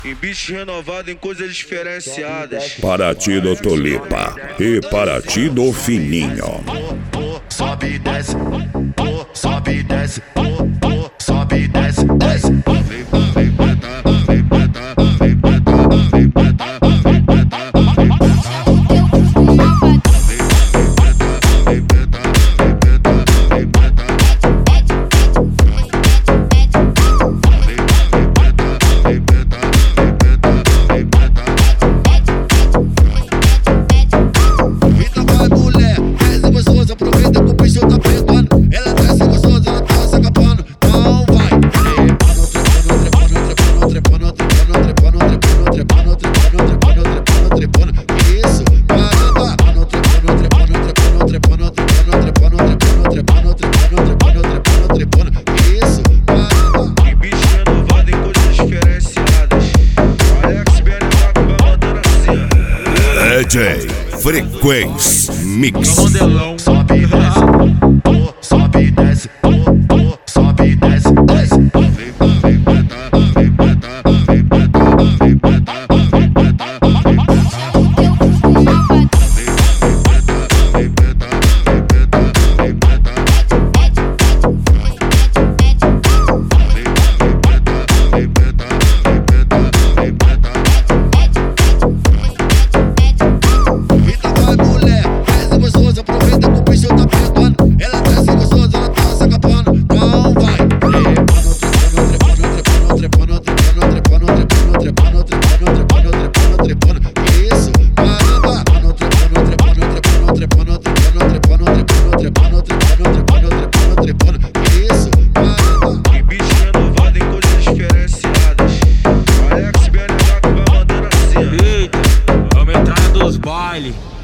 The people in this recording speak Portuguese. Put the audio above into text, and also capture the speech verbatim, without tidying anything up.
Em bicho renovado em coisas diferenciadas. Para ti do Tulipa e para ti do Fininho. Sobe e desce, sobe e desce, sobe e desce, desce. Vem, vem, preta, vem, preta, vem, preta, vem, preta, vem, preta, vem, D J Frequência Mix. Sobe e desce, sobe e desce, sobe e desce, desce. Vem, vem, preta, vem, preta, vem, preta, vem, preta, vem, preta, vem, Eita, vamos entrar nos baile.